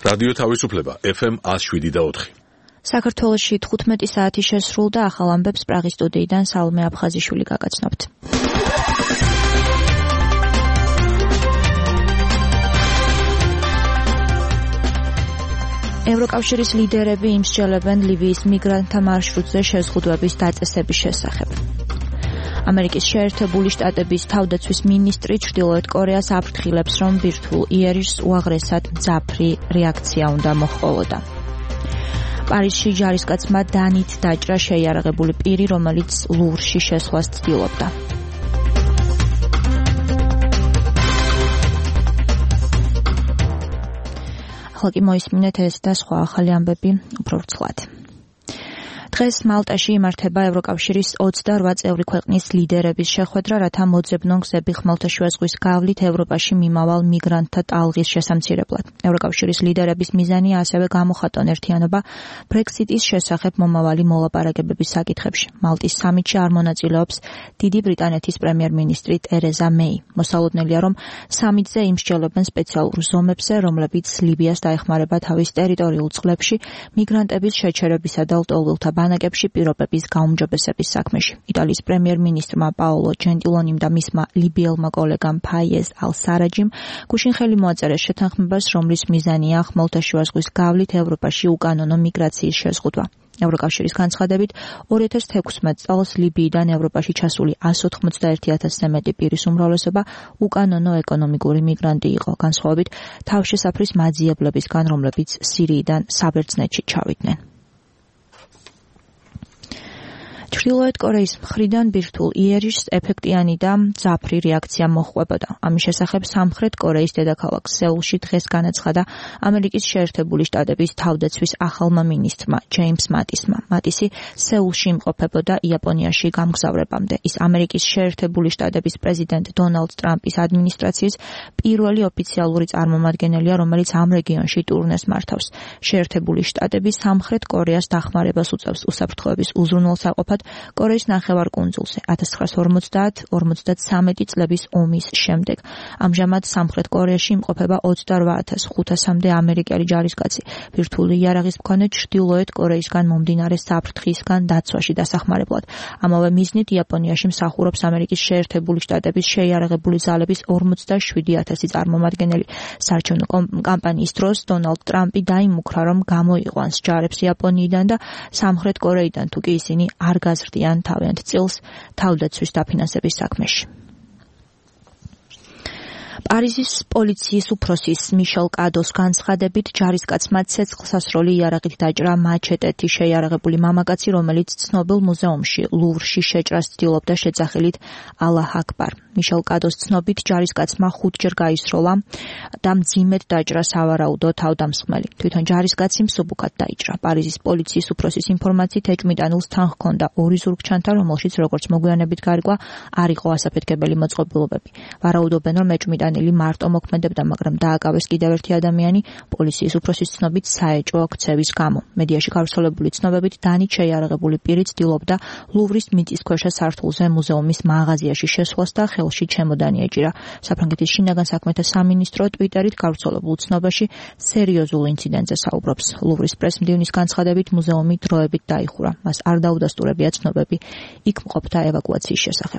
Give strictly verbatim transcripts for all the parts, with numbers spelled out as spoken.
რადიო თავისუფლება ეფ ემ one oh seven და four. საქართველოში თხუთმეტი საათი შესრულდა, ახალ ამბებს პრაღის სტუდიიდან სალომე აფხაზიშვილი გაგაცნობთ. ევროკავშირის ლიდერები იმსჯელებენ ლიბიის მიგრანტთა მარშრუტზე შეზღუდვების დაწესების შესახებ. ამერიკის შეერთებული შტატების თავდაცვის მინისტრი ჩრდილოეთ კორეას აფრთხილებს, რომ ბირთვულ იერიშს უაღრესად მძაფრი რეაქცია უნდა მოჰყოლოდა. პარიზში ჯარისკაცმა დანით დაჭრა შეიარაღებული პირი, რომელიც ლუვრში შესვლას ცდილობდა. ახლა კი მოისმინეთ ეს და სხვა ახალი ამბები უფრო ვრცლად. დღეს მალტაში იმართება ევროკავშირის ოცდაორვა წევრი ქვეყნის ლიდერების შეხვედრა, რათა მოძებნონ გზები ხმელთაშუა ზღვის გავლით ევროპაში მიმავალ მიგრანტთა ტალღის შესამცირებლად. ევროკავშირის ლიდერების მიზანია ასევე გამოხატონ ერთიანობა ბრექსიტის შესახებ მომავალი მოლაპარაკებების საკითხებში. მალტის სამიტში არ მონაწილეობს დიდი ბრიტანეთის პრემიერ-მინისტრი ტერეზა მეი. მოსალოდნელია, რომ სამიტზე იმსჯელებენ სპეციალურ ზომებზე, რომლებიც ლიბიას დაეხმარება თავის ტერიტორიულ წყლებში მიგრანტების შეჩერებისა და ლტოლვილთა ბანაკებში პირობების გაუმჯობესების საქმეში. იტალიის პრემიერ-მინისტრმა პაოლო ჯენტილონიმ და მისმა ლიბიელმა კოლეგამ ფაიეზ ალ-სარაჯიმ გუშინ ხელი მოაწერეს შეთანხმებას, რომლის მიზანია ხმელთაშუა ზღვის გავლით ევროპაში უკანონო მიგრაციის შეზღუდვა. ევროკავშირის განცხადებით ორი ათას თექვსმეტ წელს ლიბიიდან ევროპაში ჩასული one hundred ninety-one ათასზე მეტი პირის უმრავლესობა უკანონო ეკონომიკური მიგრანტი იყო, განსხვავებით თავშესაფრის მაძიებლებისგან, რომლებიც სირიიდან საბერძნეთში ჩავიდნენ. ჩრდილოეთ კორეის მხრიდან ბირთვულ იერიშს ეფექტიანი და მძაფრი რეაქცია მოჰყვებოდა. ამის შესახებ სამხრეთ კორეის დედაქალაქ სეულში დღეს განაცხადა ამერიკის შეერთებული შტატების თავდაცვის ახალმა მინისტრმა ჯეიმს მატისმა. მატისი სეულში იმყოფებოდა იაპონიაში გამგზავრებამდე. ის ამერიკის შეერთებული შტატების პრეზიდენტ დონალდ ტრამპის ადმინისტრაციის პირველი ოფიციალური წარმომადგენელია, რომელიც ამ რეგიონში ტურნეს მართავს. შეერთებული შტატები სამხრეთ კორეას დახმარებას უწევს უსაფრთხოების უზრუნველსაყოფად კორეის ნახევარკუნძულზე ათას ცხრაასა ორმოცდაათ ორმოცდათვრამეტი წლების ომის შემდეგ. ამჟამად სამხრეთ კორეაში იმყოფება ოცდაორვა ათას ხუთასამდე ამერიკელი ჯარისკაცი. ბირთვული იარაღის მქონე ჩრდილოეთ კორეისგან მომდინარე საფრთხისგან დაცვაში დასახმარებლად. ამავე მიზნით იაპონიაში მსახურობს ამერიკის შეერთებული შტატების შეიარაღებული ძალების ორმოცდაშვიდი ათასი წარმომადგენელი. საარჩევნო კამპანიის დროს დონალდ ტრამპი დაიმუქრა, რომ გამოიყვანს ჯარებს იაპონიიდან და სამხრეთ კორეიდან, თუ კი ისინი არ გაზრდიან თავიანთ წილს თავდაცვის დაფინანსების საქმეში. პარიზის პოლიციის უფროსის მიშელ კადოს განცხადებით ჯარისკაცმა ცეცხლსასროლი იარაღით დაჭრა მაჩეტეთი შეიარაღებული მამაკაცი, რომელიც ცნობილ მუზეუმში ლუვრში შეჭრას ცდილობდა შეძახილით ალაჰ აკბარ. მიშელ კადოს ცნობით ჯარისკაცმა ხუთჯერ გაისროლა და მძიმედ დაჭრა სავარაუდო თავდამსხმელი. თვითონ ჯარისკაცი მსუბუქად დაიჭრა. პარიზის პოლიციის უფროსის ინფორმაციით ეჭვმიტანილს თან ჰქონდა ორი ზურგჩანთა, რომელშიც როგორც მოგვიანებით გარიგვა არ იყო ასაფეთქებელი მოწყობილობები. ვარაუდობენ, რომ ეჭვმიტანილი მარტო მოქმედებდა, მაგრამ დააკავეს კიდევ ერთი ადამიანი პოლიციის უფროსის ცნობით საეჭვო ქცევის გამო. მედიაში გავრცელებული ცნობებით დანით შეიარაღებული პირი ცდილობდა ლუვრის მიწისქვეშა სართულზე მუზეუმის მაღაზიაში შესვლას და ხელში ჩემოდანი ეჭირა. საფრანგეთის შინაგან საქმეთა სამინისტრო ტვიტერით გავრცელებულ ცნობაში სერიოზულ ინციდენტზე საუბრობს. ლუვრის პრესმდივნის განცხადებით მუზეუმი დროებით დაიხურა. მას არ დაუდასტურებია ცნობები იქ მყოფთა ევაკუაციის შესახებ.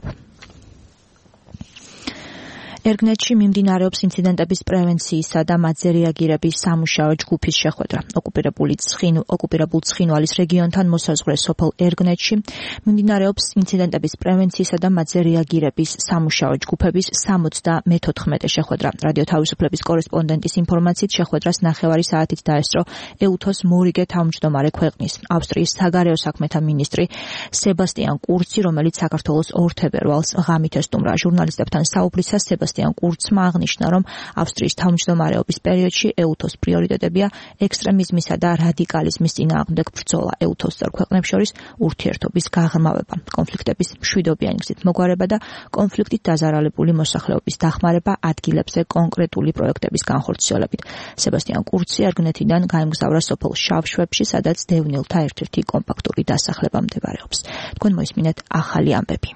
ერგნეთში მიმდინარეობს ინციდენტების პრევენციისა და მათზე რეაგირების სამუშაო ჯგუფის შეხვედრა. ოკუპირებული ცხინვალ ოკუპირებულ ცხინვალის რეგიონთან მოსაზღვრე სოფელ ერგნეთში მიმდინარეობს ინციდენტების პრევენციისა და მათზე რეაგირების სამუშაო ჯგუფების სამოცდამეთოთხმეტე შეხვედრა. რადიო თავისუფლების კორესპონდენტის ინფორმაციით შეხვედრას ნახევარი საათით დაესწრო ეუთოს მორიგე თავმჯდომარე ქვეყნის ავსტრიის საგარეო საქმეთა მინისტრი სებასტიან კურცი, რომელიც საქართველოს ორ თებერვალს ღამით ესტუმრა. ჟურნალისტებთან საუბრისას სებასტიან კურცმა აღნიშნა, რომ ავსტრიის თავმჯდომარეობის პერიოდში ეუთოს პრიორიტეტებია ექსტრემიზმისა და რადიკალიზმის წინააღმდეგ ბრძოლა. ეუთოს წევრ ქვეყნებს შორის ურთიერთობის გაღრმავება, კონფლიქტების მშვიდობიანი გზით მოგვარება და კონფლიქტით დაზარალებული მოსახლეობის დახმარება ადგილებზე კონკრეტული პროექტების განხორციელებით. სებასტიან კურცი ერგნეთიდან გაემგზავრა სოფელ შავშვებში, სადაც დევნილთა ერთ-ერთი კომპაქტური დასახლება მდებარეობს. თქვენ მოისმინეთ ახალი ამბები.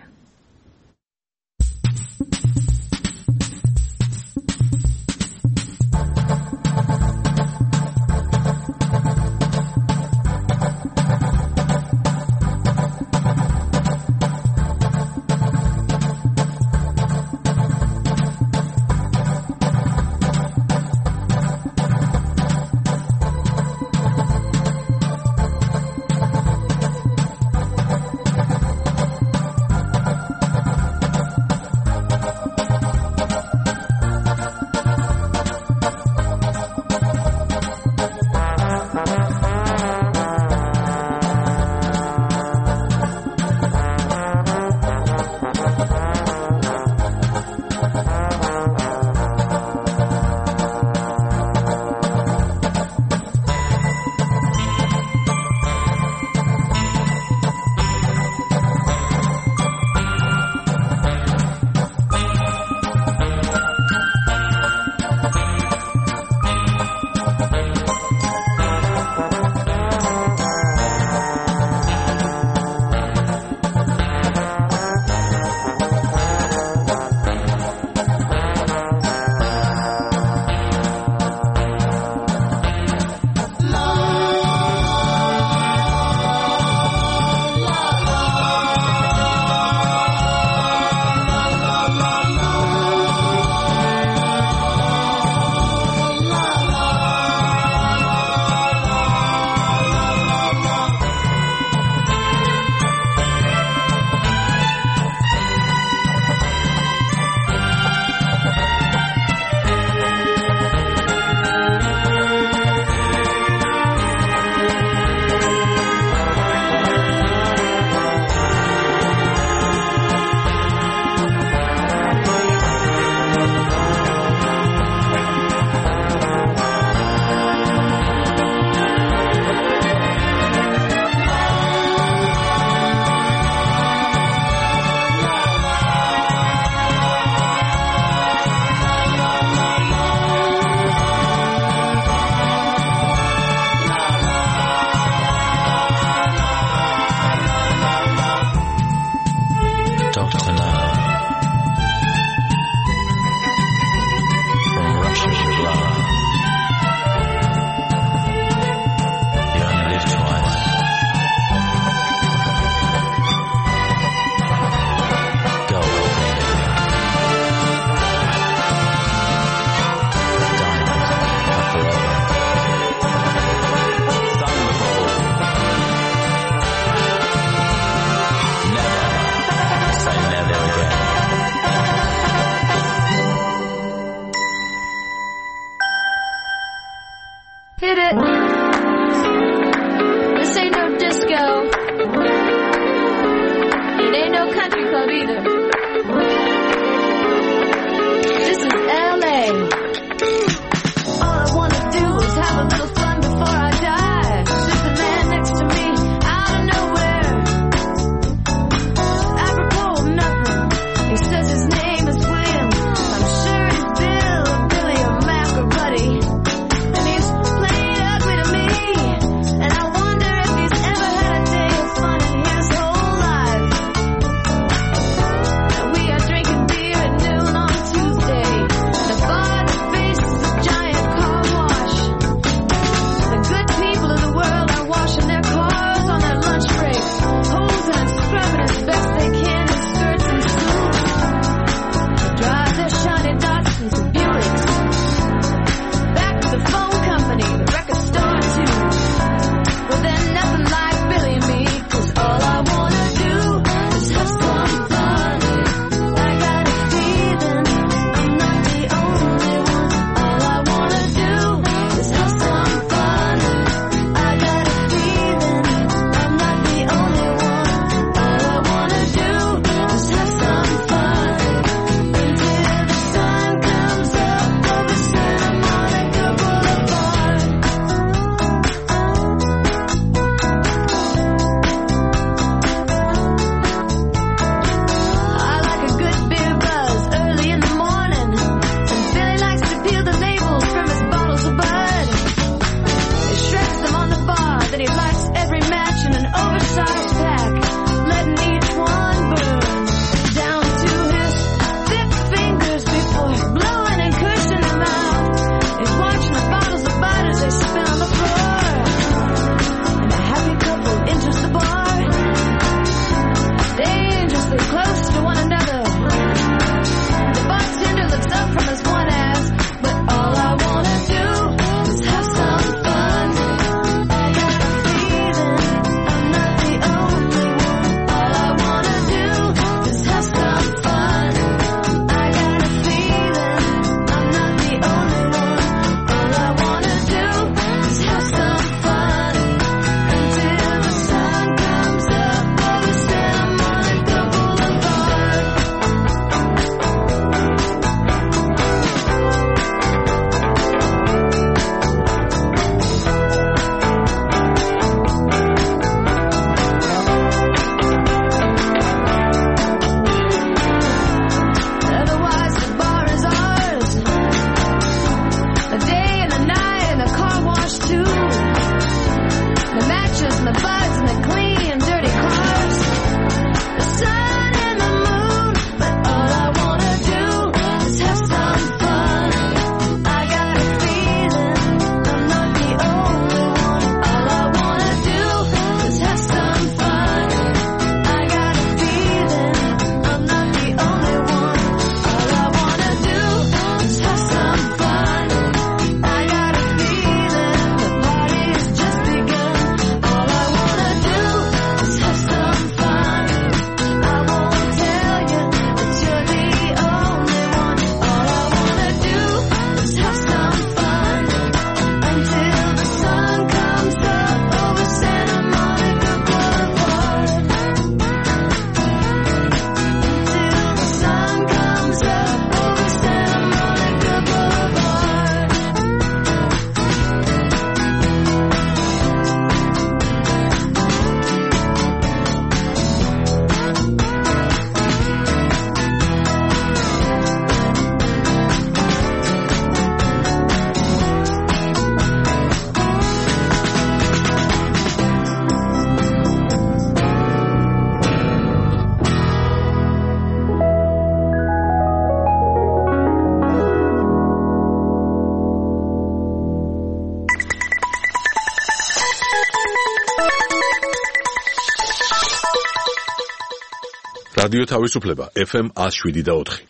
რადიო თავისუფლება ეფ ემ one oh seven და four.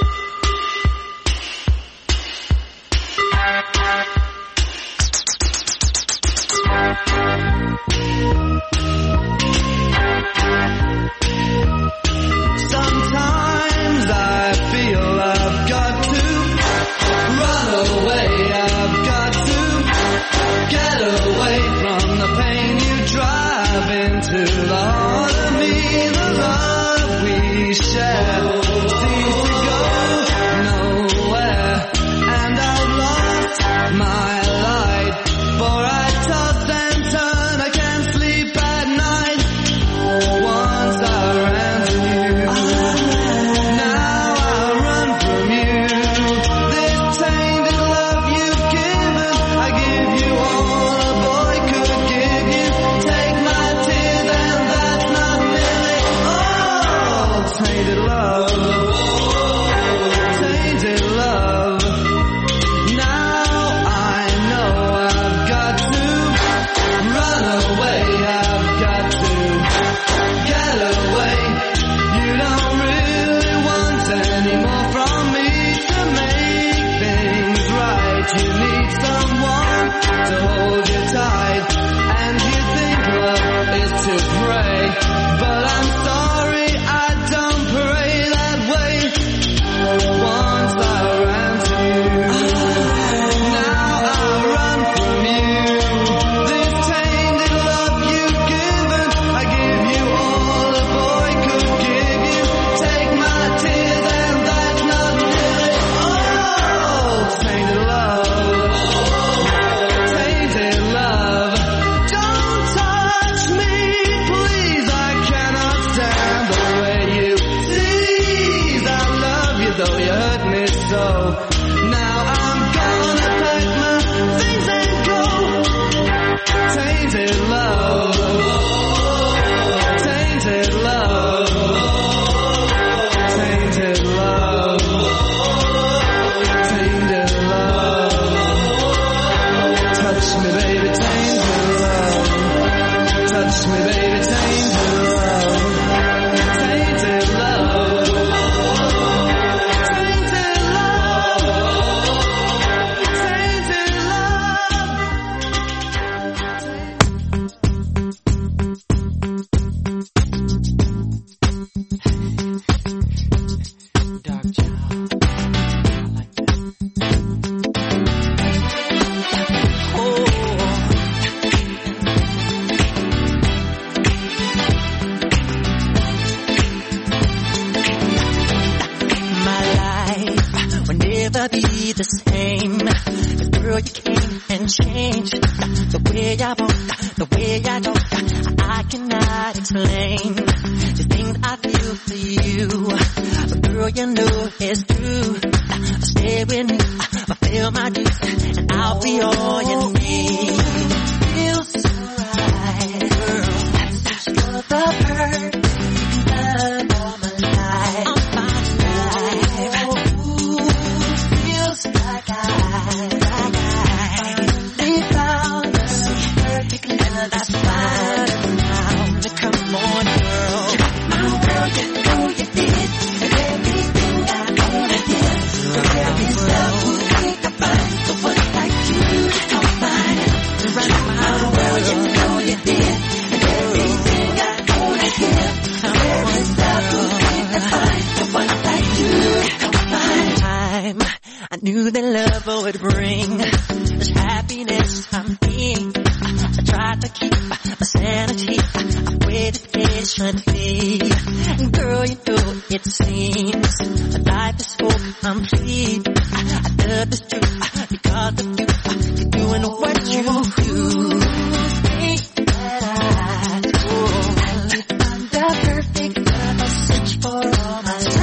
Sometimes I feel I've got to run away, I've got to get away from the pain you drive into the heart of me. The love we share seems to go nowhere, and I've lost my light, for I toss and turn, I can't sleep at night. Once I ran to you, now I run from you. This tainted love you've given, I give you all a boy could give you. Take my tears and that's not nearly all. Tainted love, tainted love. Now I know I've got to run away, I've got to get away. You don't really want any more from me to make things right. You need someone to hold you tight, and you think love is to pray, but I'm sorry, I don't pray that way. Once I ran to you, now I run from you. This tainted love you've given, I give you all a boy could give you. Take my tears and that's not nearly all. Tainted love, tainted love. Don't touch me, please, I cannot stand the way you tease. I love you though you hurt me so. Now I'm gonna pack my things and go. Tainted love, tainted love, tainted love, tainted love. Touch me, baby, tainted love. Touch me, baby, tainted love. Tainted love, tainted The same, the girl you came and changed the way I walk, the way I talk. I cannot explain the things I feel for you, but girl, you know it's true. Stay with me, fulfill my dreams, and I'll be all you need. Feels so right, girl. That's just the perfect love all my life. I'm fine life. Like I, like I finally found the perfect love that's fine around. Come on, girl, you got my world, you know you did, and everything I wanna give. There is love who think I find someone like you to come find. You got my world, you know you did, and everything I wanna give. There is love who think I find someone like you to come find. Time. I knew that love would bring this happiness I'm in. I tried to keep my sanity. I waited patiently. And girl, you know it seems my life is so complete. I love this truth because of you. You're doing what you do. Think that I do. I found the perfect love I search for all my life.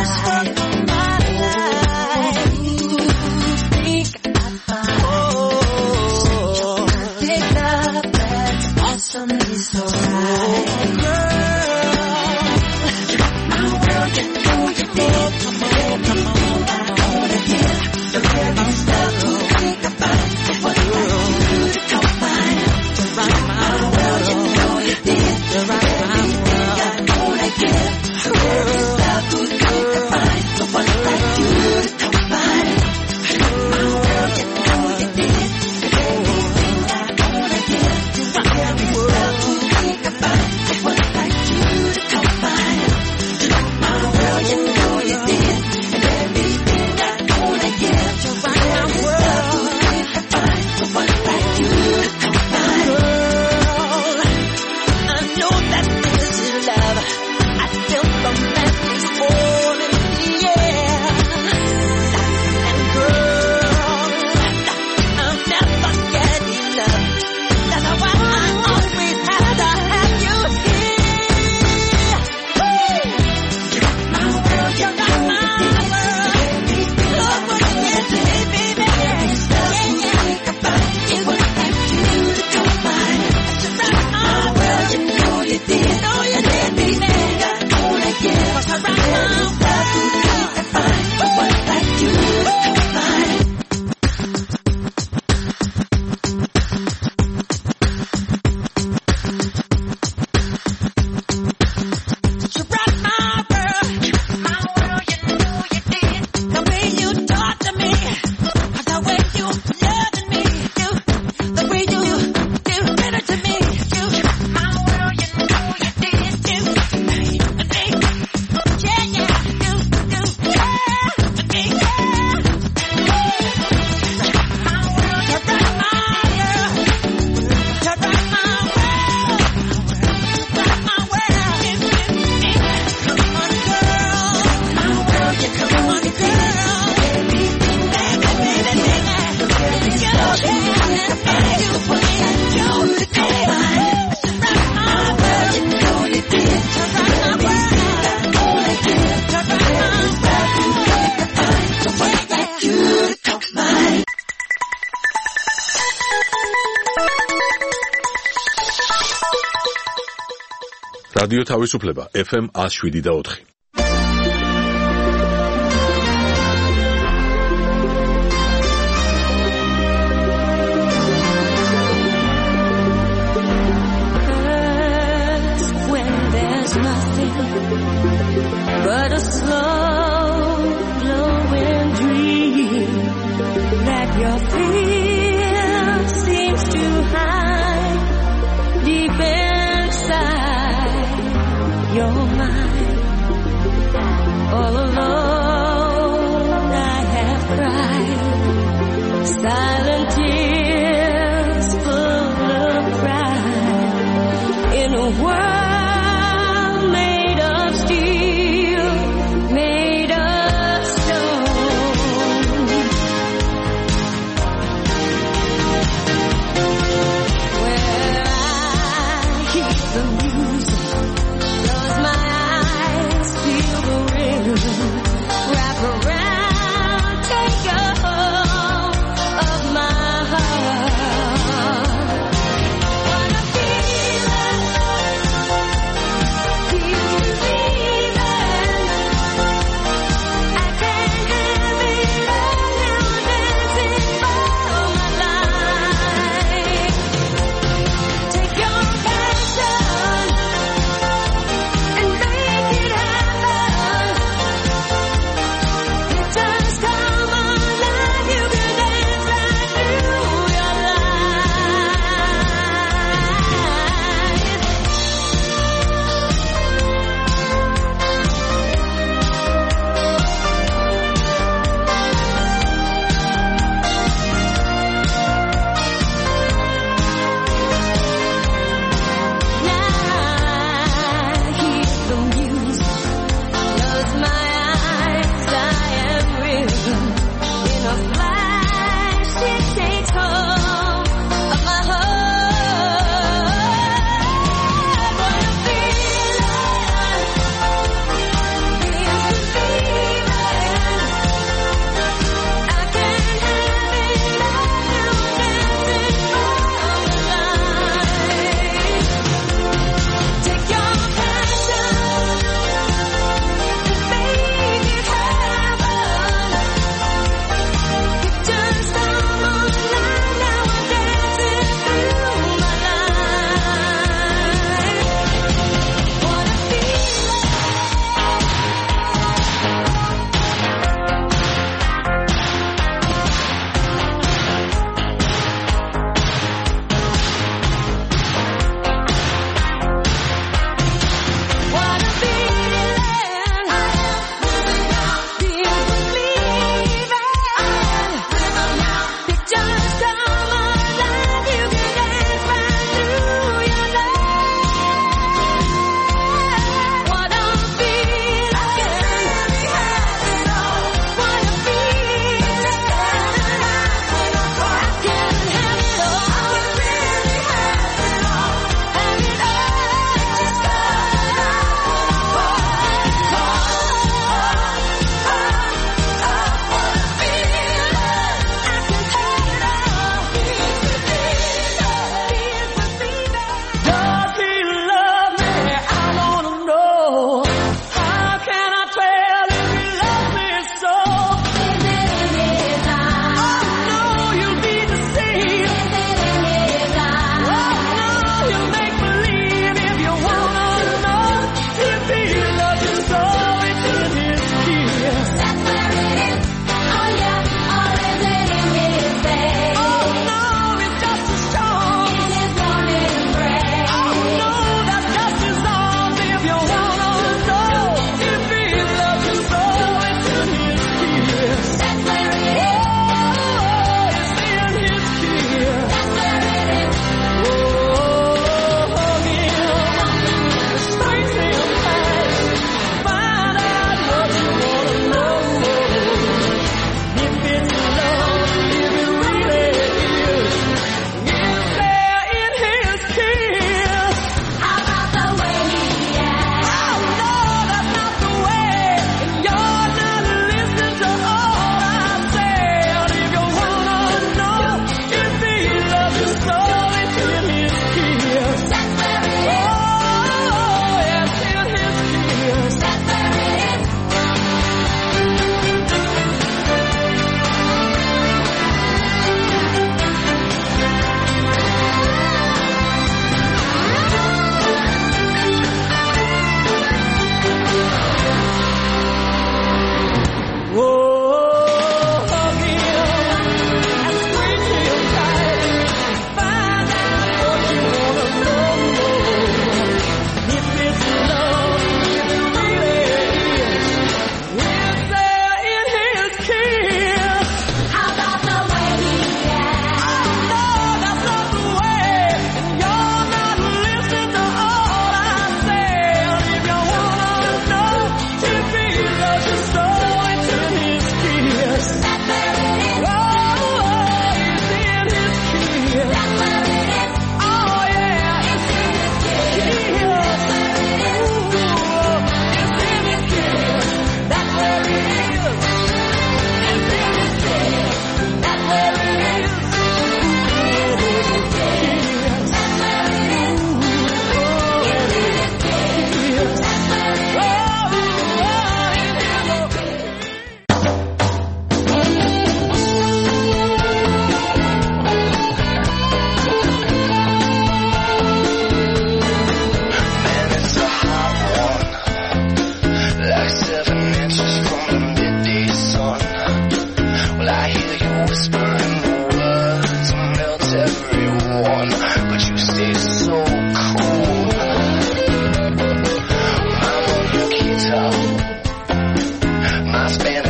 Something so right, girl. You got my world, you know you did. Come on, come on, I wanna hear the very stuff you think about. What you do to come find. To rock my world, you know you did. To rock my world, I wanna give. Girl. რადიო თავისუფლება ეფ ემ one oh seven და four. But a slow glowing dream that your fear seems to hide deep inside your mind. All alone I have cried silent tears full of pride in a world wrap around, take a hold of my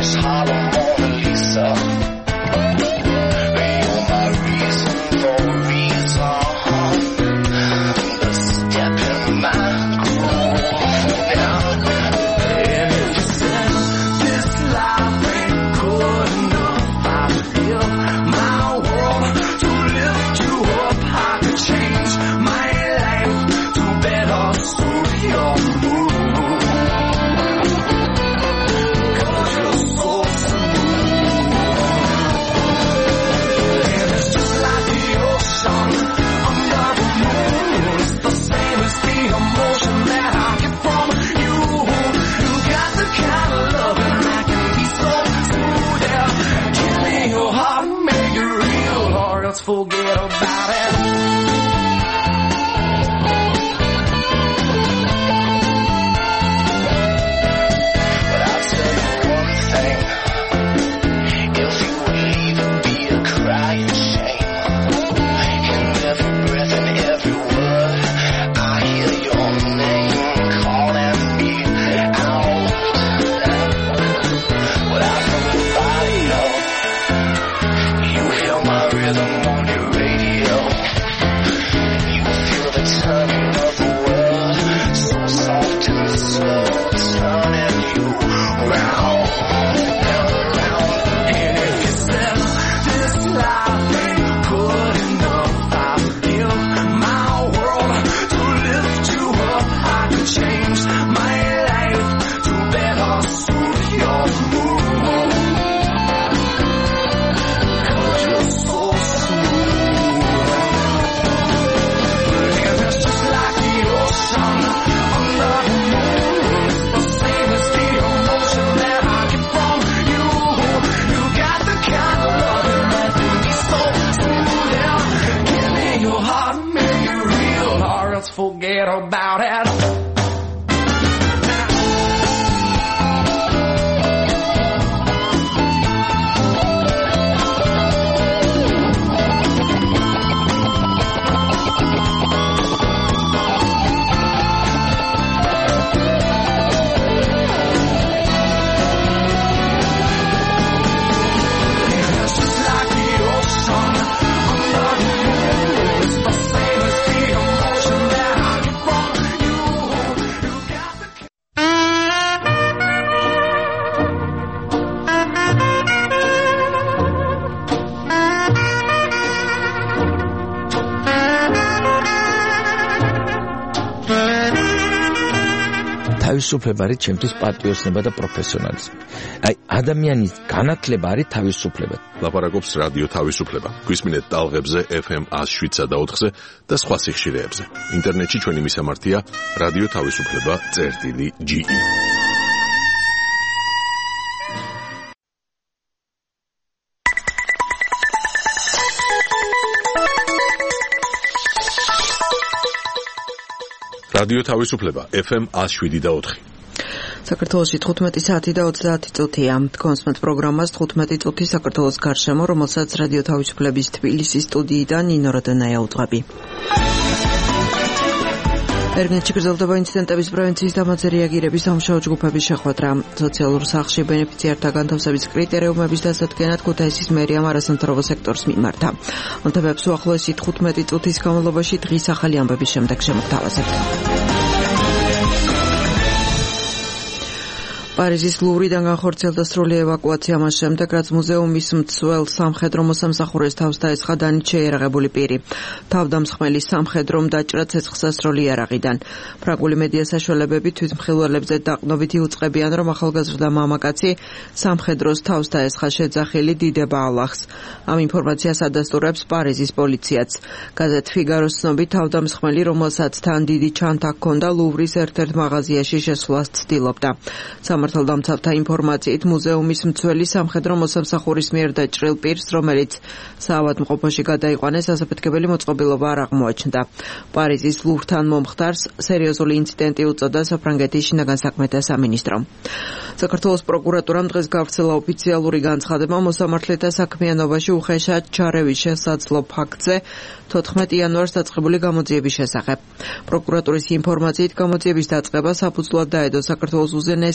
Forget about it. But I'll tell you one thing. If you leave, it'll be a crying shame. In every breath and every word, I hear your name calling me out. Without nobody know, you hear my rhythm. Forget about it. თავისუფლება არის ჩემთვის პატრიოტიზმი და პროფესიონალიზმი. აი, ადამიანის განათლება არის თავისუფლება. ლაპარაკობს რადიო თავისუფლება. გვისმინეთ ტალღებზე ეფ ემ one oh seven და ოთხზე და სხვა სიხშირეებზე. ინტერნეტში ჩვენი მისამართია რადიო თავისუფლება წერტილი ჯი ი. რადიო თავისუფლება ეფ ემ one oh seven და ოთხი. საქართველოში თხუთმეტი საათი და ოცდაათი წუთია. თქვენს პროგრამას თხუთმეტი წუთი საქართველოს გარშემო, რომელსაც რადიო თავისუფლების თბილისის სტუდიიდან ნინო როდონაია უძღვები. ერგნეთში გრძელდება ინციდენტების პრევენციის დამაძე რეაგირების სამუშაო ჯგუფების შეხვედრა. სოციალურ სახლში ბენეფიციართა განთავსების კრიტერიუმების დასადგენად ქუთაისის მერიამ არასამთავრობო სექტორს მიმართა. ამ თემებს უახლოესი თხუთმეტი წუთის განმავლობაში დღის ახალი ამბების შემდეგ შემოგთავაზებთ. პარიზის ლუვრიდან განხორციელდა სრული ევაკუაცია მას შემდეგ, რაც მუზეუმის მცველ სამხედრო მოსამსახურეს თავს დაესხა დანით შეიარაღებული პირი. თავდამსხმელის სამხედრომ დაჭრა ცეცხლსასროლი იარაღიდან. ფრანგული მედია საშუალებები თვითმხილველებზე დაყრდნობით იუწყებიან, რომ ახალგაზრდა მამაკაცი სამხედროს თავს დაესხა შეძახილი დიდება ალახს. ამ ინფორმაციას ადასტურებს პარიზის პოლიციაც. გაზეთ ფიგაროს ცნობით, თავდამსხმელი, რომელსაც თან დიდი ჩანთა ჰქონდა, ლუვრის ერთ-ერთ მაღაზიაში შესვლას ცდილობდა. სამართალდამცავთა ინფორმაციით მუზეუმის მცველი სამხედრო მოსამსახურის მიერ დაჭრილ პირს, რომელიც საავადმყოფოში გადაიყვანეს, ასაფეთქებელი მოწყობილობა არ აღმოაჩნდა. პარიზის ლუვრთან მომხდარს სერიოზული ინციდენტი უწოდა საფრანგეთის შინაგან საქმეთა სამინისტრომ. საქართველოს პროკურატურამ დღეს გავრცელა ოფიციალური განცხადება მოსამართლეთა საქმიანობაში უხეშად ჩარევის შესაძლო ფაქტზე თოთხმეტი იანვარს დაწყებული გამოძიების შესახებ. პროკურატურის ინფორმაციით გამოძიების დაწყება საფუძვლად დაედო საქართველოს უზენაესი სასამართლო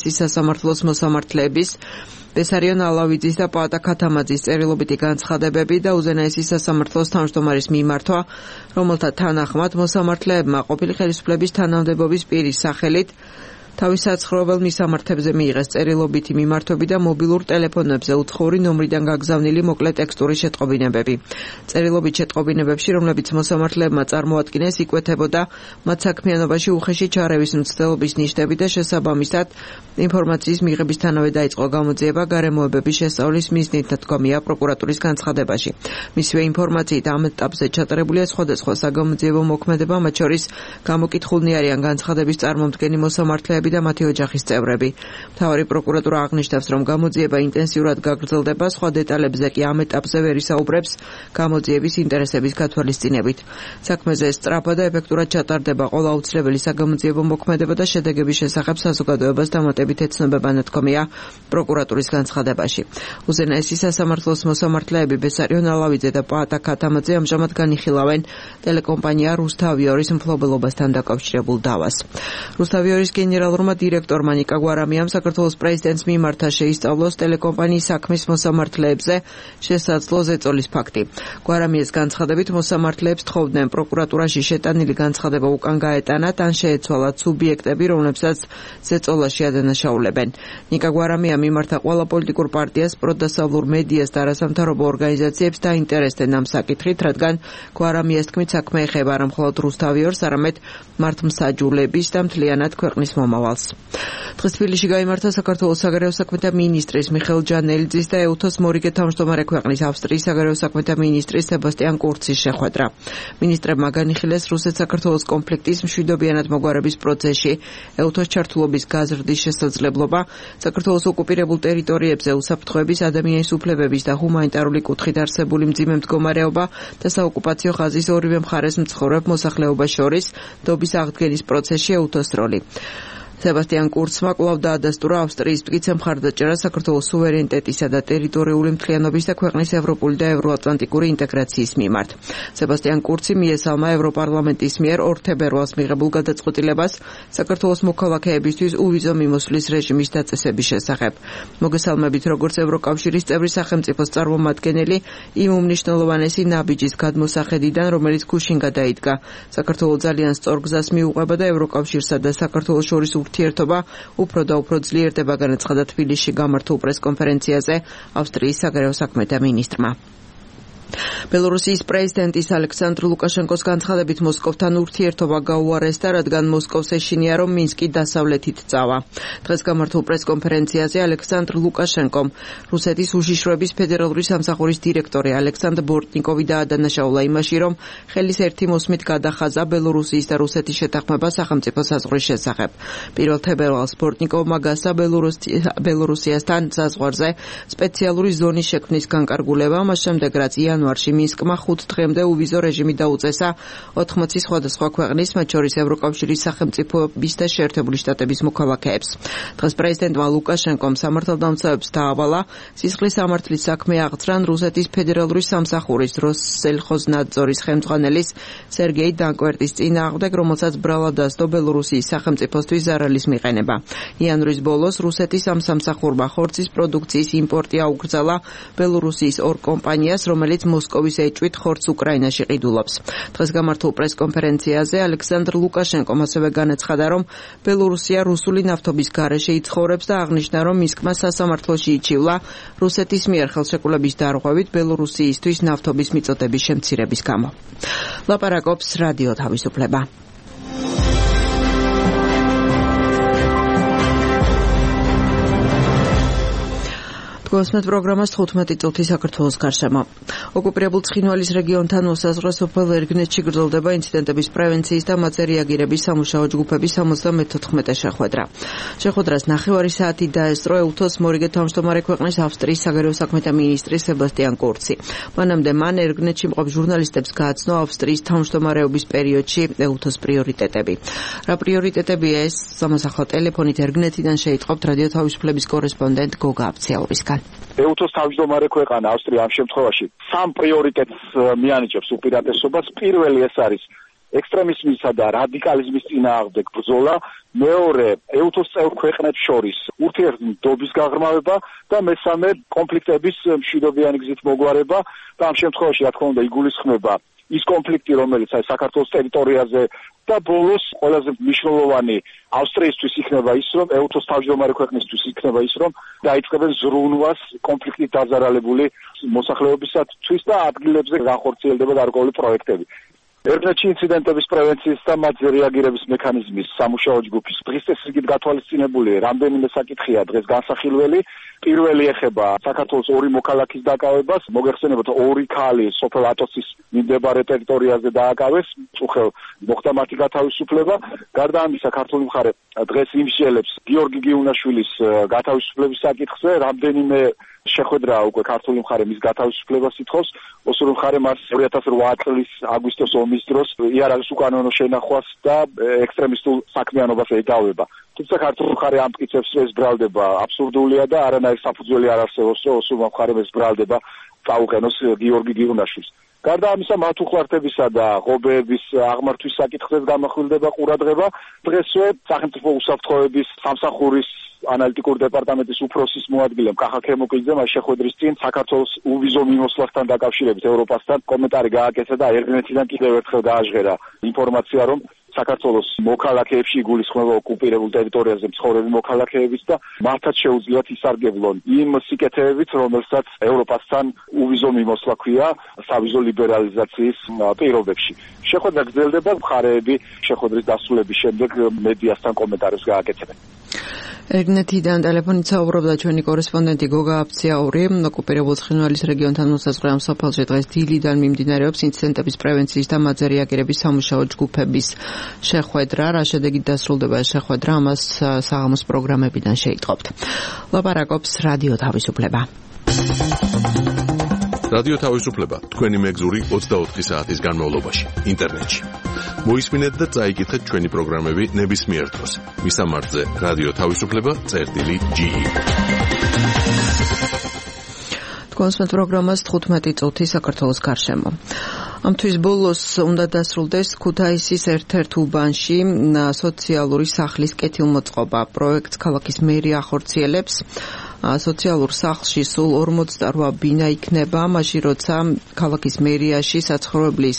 სასამართლოს მოსამართლეების ბესარიონ ალავიძის და პაატა ქათამაძის წერილობითი განცხადებები და უზენაესი სასამართლოს თავმჯდომარის მიმართვა, რომელთა თანახმად მოსამართლეებმა ყოფილი ხელისუფლების თანამდებობის პირის სახელით თავის საცხოვრებელ მისამართებზე მიიღეს წერილობითი მიმართვები და მობილურ ტელეფონებზე უცხოური ნომრიდან გაგზავნილი მოკლე ტექსტური შეტყობინებები. წერილობით შეტყობინებებში, რომლებიც მოსამართლეებმა წარმოადგინეს, იკვეთებოდა მათ საქმიანობაში უხეში ჩარევის მცდელობის ნიშნები და შესაბამისად ინფორმაციის მიღებისთანავე დაიწყო გამოძიება გარემოებების შესწავლის მიზნით, თქვამია პროკურატურის განცხადებაში. მისივე ინფორმაციით ამ ეტაპზე ჩატარებულია სხვადასხვა საგამოძიებო მოქმედება, მათ შორის გამოკითხულნი არიან განცხადების წარმომდგენი მოსამართლეები და მათი ოჯახის წევრები. მთავარი პროკურატურა აღნიშნავს, რომ გამოძიება ინტენსიურად გაგრძელდება, სხვა დეტალებზე კი ამ ეტაპზე ვერ ისაუბრებს გამოძიების ინტერესების გათვალისწინებით. საქმეზე სწრაფად და ეფექტურად ჩატარდება ყველა აუცილებელი საგამოძიებო მოქმედება და შედეგების შესახებ საზოგადოებას დამატებით ეცნობება, ნათქვამია პროკურატურის განცხადებაში. უზენაესი სასამართლოს მოსამართლეები ბესარიონ ალავიძე და პაატა ქათამაძე ამჟამად განიხილავენ ტელეკომპანია რუსთავიორის მფლობელობასთან დაკავშირებულ დავას. რუსთავიორის გენერალურმა დირექტორმა ნიკა გვარამიამ საქართველოს პრეზიდენტს მიმართა შეისწავლოს ტელეკომპანიის საქმის მოსამართლეებზე შესაძლო ზეწოლის ფაქტი. გვარამიეს განცხადებით მოსამართლეებს თხოვდნენ პროკურატურაში შეტანილი განცხადება უკან გაეტანათ ან შეეცვალათ სუბიექტები, რომლებსაც ზეწოლაში ადანაშაულებენ. ნიკა გვარამია მიმართა ყველა პოლიტიკურ პარტიას, პროდასავლურ მედიას და არასამთავრობო ორგანიზაციებს დაინტერესდნენ ამ საკითხით, რადგან გვარამიას თქმით საქმე ეხება არა მხოლოდ რუსთავიორს, არამედ მართლმსაჯულების და მთლიანად ქვეყნის მომავალს. დღეს თბილისში გაიმართა საქართველოს საგარეო საქმეთა მინისტრის მიხეილ ჯანელიძის და ეუთოს მორიგე თავმჯდომარე ქვეყნის ავსტრიის საგარეო საქმეთა მინისტრის სებასტიან კურცის შეხვედრა. მინისტრებმა განიხილეს რუსეთ-საქართველოს კონფლიქტის მშვიდობიანად მოგვარების პროცესში ეუთოს ჩართულობის გაზრდის შესაძლებლობა, საქართველოს ოკუპირებულ ტერიტორიებზე უსაფრთხოების, ადამიანის უფლებების და ჰუმანიტარული კუთხით არსებული მძიმე მდგომარეობა და საოკუპაციო ხაზის ორივე მხარეს მცხოვრებ მოსახლეობას შორის დობის აღდგენის პროცესში ეუთოს როლი. სებასტიან კურცმა კვლავ დაადასტურა ავსტრიის მტკიცე მხარდაჭერა საქართველოს სუვერენიტეტისა და ტერიტორიული მთლიანობის და ქვეყნის ევროპული და ევროატლანტიკური ინტეგრაციის მიმართ. სებასტიან კურცი მიესალმა ევროპარლამენტის მიერ ორ თებერვალს მიღებულ გადაწყვეტილებას საქართველოს მოქალაქეებისთვის უვიზო მიმოსვლის რეჟიმის დაწესების შესახებ. მოგესალმებით, როგორც ევროკავშირის წევრი სახელმწიფოს წარმომადგენელი, იმ უმნიშვნელოვანესი ნაბიჯის გადმოსახედიდან, რომელიც გუშინ გადაიდგა. საქართველოს ძალიან სწორ გზას მიუყვება და ევროკავშირსა და საქართველოს შორის ურთიერთობა უფრო და უფრო ძლიერდება, განაცხადა თბილისში გამართულ პრესკონფერენციაზე ავსტრიის საგარეო საქმეთა მინისტრმა. ბელორუსიის პრეზიდენტის ალექსანდრ ლუკაშენკოს განცხადებით მოსკოვთან ურთიერთობა გაუარესდა, რადგან მოსკოვს ეშინია, რომ მინსკი დასავლეთით წავა. დღეს გამართულ პრესკონფერენციაზე ალექსანდრ ლუკაშენკომ რუსეთის უშიშროების ფედერალური სამსახურის დირექტორი ალექსანდრ ბორტნიკოვი დაადანაშაულა იმაში, რომ ხელის ერთი მოსმით გადახაზა ბელორუსიის და რუსეთის შეთანხმება სახელმწიფო საზღვრის შესახებ. პირველ თებერვალს ბორტნიკოვმა გასცა ბელორუსიასთან საზღვარზე სპეციალური ზონის შექმნის განკარგულება, მას შემდეგ რაც იანვარში მინსკმა ხუთ დღემდე უვიზო რეჟიმი დაუწესა ოთხმოცი სხვადასხვა ქვეყნის, მათ შორის ევროკავშირის სახელმწიფოების და შეერთებული შტატების მოქალაქეებს. დღეს პრეზიდენტმა ლუკაშენკომ სამართალდამცავებს დაავალა სისხლის სამართლის საქმე აღძრან რუსეთის ფედერალური სამსახურის როსსელხოზნადზორის ხელმძღვანელის სერგეი დანკვერტის წინააღმდეგ, რომელსაც ბრალად დასდო ბელორუსიის სახელმწიფოსთვის ზარალის მიყენება. იანვრის ბოლოს რუსეთის ამ სამსახურმა ხორცის პროდუქციის იმპორტი აუკრძალა ბელორუსიის ორ კომპანიას, რომელიც მოსკოვის ეჭვით ხორცს უკრაინაში ყიდულობს. დღეს გამართულ პრესკონფერენციაზე ალექსანდრ ლუკაშენკომ ასევე განაცხადა, რომ ბელორუსია რუსული ნავთობის გარეშე იცხოვრებს და აღნიშნა, რომ მინსკმა სასამართლოში იჩივლა რუსეთის მიერ ხელშეკრულების დარღვევით ბელორუსიისთვის ნავთობის მიწოდების შემცირების გამო. ლაპარაკობს რადიო თავისუფლება. გოსმეთ პროგრამას თხუთმეტი წუთი საქართველოს გარშემო. ოკუპირებულ ცხინვალის რეგიონთან უსაზღვროს სოფელ ერგნეთში გრძელდება ინციდენტების პრევენციის და მათზე რეაგირების სამუშაო ჯგუფების სამოცდამეთოთხმეტე შეხვედრა. შეხვედრას ნახევარი საათი დაესწრო ეუთოს მორიგე თავმჯდომარე ქვეყნის ავსტრიის საგარეო საქმეთა მინისტრი სებასტიან კურცი. მანამდე მან ერგნეთში მყოფ ჟურნალისტებს გააცნო ავსტრიის თავმჯდომარეობის პერიოდში ეუთოს პრიორიტეტები. რა პრიორიტეტებია ეს? სამოსახლო ტელეფონით ერგნეთიდან შეიტყობთ რადიო თავისუფლების კორესპონდენტ გოგა აბციაურისგან. ეუთოს თავმჯდომარე ქვეყანა ავსტრია ამ შემთხვევაში სამ პრიორიტეტს მიანიჭებს უპირატესობას. პირველი ეს არის ექსტრემიზმისა და რადიკალიზმის წინააღმდეგ ბრძოლა, მეორე ეუთოს წევრ ქვეყნებს შორის ურთიერთდობის გაღრმავება და მესამე კონფლიქტების მშვიდობიანი გზით მოგვარება და ამ შემთხვევაში რა თქმა უნდა იგულისხმება ის კონფლიქტი, რომელიც აი საქართველოს ტერიტორიაზე და ბოლოს ყველაზე მნიშვნელოვანი ავსტრიისთვის იქნება ის, რომ ეუთოს თავმჯდომარე ქვეყნისთვის იქნება ის, რომ დაიწყებენ ზრუნვას კონფლიქტით დაზარალებული მოსახლეობისათვის და ადგილებზე განხორციელდება გარკვეული პროექტები. ერთმანეთში ინციდენტების პრევენციის და მათზე რეაგირების მექანიზმის სამუშაო ჯგუფის დღის წესრიგით გათვალისწინებული რამდენიმე საკითხია დღეს განსახილველი. პირველი ეხება საქართველოს ორი მოქალაქის დაკავებას, მოგეხსენებათ ორი ქალი სოფელ ატოცის მიმდებარე ტერიტორიაზე დააკავეს, წუხელ მოხდა მათი გათავისუფლება. გარდა ამისა, ქართული მხარე დღეს იმსჯელებს გიორგი გიუნაშვილის გათავისუფლების საკითხზე, რამდენიმე შეხვედრა უკვე ქართული მხარე მის გათავისუფლებას ითხოვს. ოსური მხარე მას ორი ათას რვა წლის აგვისტოს ომის დროს იარაღის უკანონო შენახვას და ექსტრემისტულ საქმიანობას ედავება. თუმცა ქართული მხარე ამ მტკიცებს ეს ბრალდება აბსურდულია და არანაირი საფუძველი არ არსებობს, რომ ოსურმა მხარემ ეს ბრალდება წაუყენოს გიორგი გიუნაშვილს. გარდა ამისა, მათ უხლართებისა და ღობეების აღმართვის საკითხებს გამახვილდება ყურადღება. დღესვე სახელმწიფო უსაფრთხოების სამსახურის ანალიტიკური დეპარტამენტის უფროსის მოადგილემ კახა ქემოკლიძე მას შეხვედრის წინ საქართველოს უვიზო მიმოსვლასთან დაკავშირებით ევროპასთან კომენტარი გააკეთა და ერგნეთიდან კიდევ ერთხელ გააჟღერა ინფორმაცია, რომ საქართველოს მოქალაქეებში იგულისხმება ოკუპირებულ ტერიტორიაზე მცხოვრები მოქალაქეებიც და მათაც შეუძლიათ ისარგებლონ იმ სიკეთეებით, რომელსაც ევროპასთან უვიზო მიმოსვლა ქვია სავიზო ლიბერალიზაციის პირობებში. შეხვედრა გრძელდება, მხარეები შეხვედრის დასრულების შემდეგ მედიასთან კომენტარებს გააკეთებენ. ერგნეთიდან ტელეფონით საუბრობდა ჩვენი კორესპონდენტი გოგა აფციაური. ოკუპირებულ ცხინვალის რეგიონთან მოსაზღვრე ამ სოფელში დღეს დილიდან მიმდინარეობს ინციდენტების პრევენციის და მათზე რეაგირების სამუშაო ჯგუფების შეხვედრა. რა შედეგით დასრულდება ეს შეხვედრა, ამას საღამოს პროგრამებიდან შეიტყობთ. ლაპარაკობს რადიო თავისუფლება. რადიო თავისუფლება თქვენი მეგზური ოცდაოთხი საათის განმავლობაში ინტერნეტში. მოისმინეთ და წაიკითხეთ ჩვენი პროგრამები ნებისმიერ დროს. მისამართზე რადიო თავისუფლება წერტილი ჯი. კონსპект პროგრამას თხუთმეტი წუთი საქართველოს გარშემო. ამ თვის ბოლოს უნდა დასრულდეს ქუთაისის ერთ-ერთ უბანში სოციალური სახლის კეთილმოწყობა. პროექტს ქალაქის მერია ახორციელებს. სოციალურ სახლში სულ ორმოცდა რვა ბინა იქნება, მაშინ როცა ქალაქის მერიაში საცხოვრებლის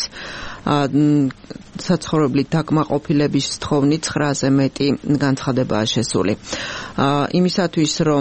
საცხოვრებლით დაკმაყოფილების თხოვნით ცხრაზე მეტი განცხადებაა შესული. იმისათვის, რომ